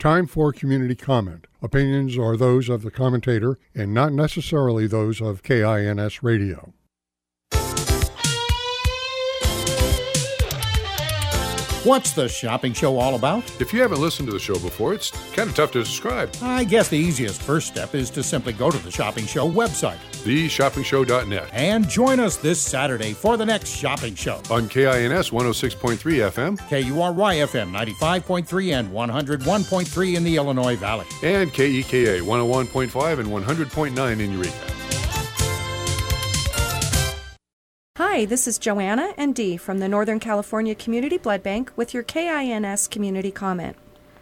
Time for community comment. Opinions are those of the commentator and not necessarily those of KINS Radio. What's the shopping show all about? If you haven't listened to the show before, it's kind of tough to describe. I guess the easiest first step is to simply go to the Shopping Show website, theshoppingshow.net, and join us this Saturday for the next shopping show. On KINS 106.3 FM, KURY FM 95.3 and 101.3 in the Illinois Valley, and KEKA 101.5 and 100.9 in Eureka. Hi, this is Joanna and Dee from the Northern California Community Blood Bank with your KINS community comment.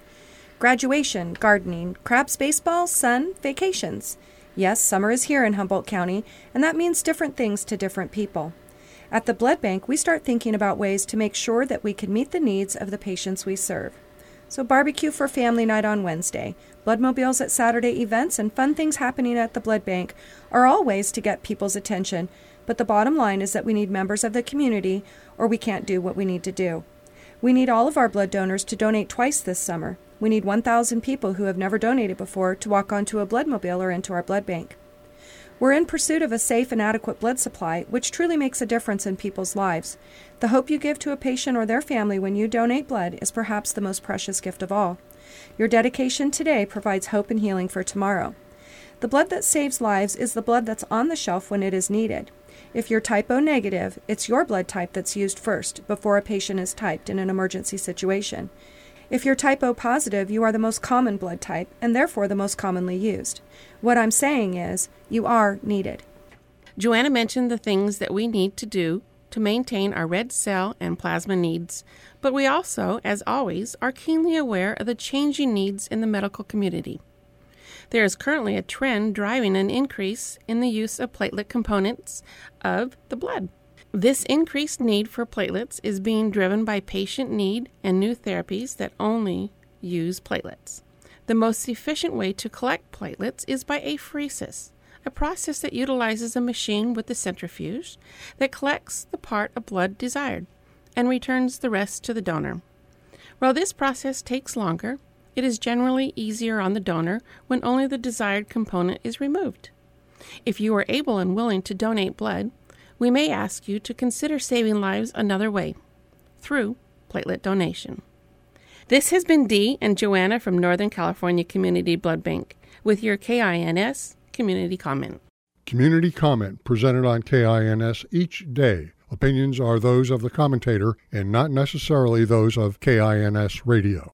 Graduation, gardening, crabs baseball, sun, vacations. Yes, summer is here in Humboldt County, and that means different things to different people. At the Blood Bank, we start thinking about ways to make sure that we can meet the needs of the patients we serve. So barbecue for family night on Wednesday, bloodmobiles at Saturday events, and fun things happening at the Blood Bank are all ways to get people's attention. But the bottom line is that we need members of the community or we can't do what we need to do. We need all of our blood donors to donate twice this summer. We need 1,000 people who have never donated before to walk onto a bloodmobile or into our blood bank. We're in pursuit of a safe and adequate blood supply, which truly makes a difference in people's lives. The hope you give to a patient or their family when you donate blood is perhaps the most precious gift of all. Your dedication today provides hope and healing for tomorrow. The blood that saves lives is the blood that's on the shelf when it is needed. If you're type O negative, it's your blood type that's used first before a patient is typed in an emergency situation. If you're type O positive, you are the most common blood type and therefore the most commonly used. What I'm saying is, you are needed. Joanna mentioned the things that we need to do to maintain our red cell and plasma needs, but we also, as always, are keenly aware of the changing needs in the medical community. There is currently a trend driving an increase in the use of platelet components of the blood. This increased need for platelets is being driven by patient need and new therapies that only use platelets. The most efficient way to collect platelets is by apheresis, a process that utilizes a machine with a centrifuge that collects the part of blood desired and returns the rest to the donor. While this process takes longer, it is generally easier on the donor when only the desired component is removed. If you are able and willing to donate blood, we may ask you to consider saving lives another way, through platelet donation. This has been Dee and Joanna from Northern California Community Blood Bank with your KINS community comment. Community comment presented on KINS each day. Opinions are those of the commentator and not necessarily those of KINS Radio.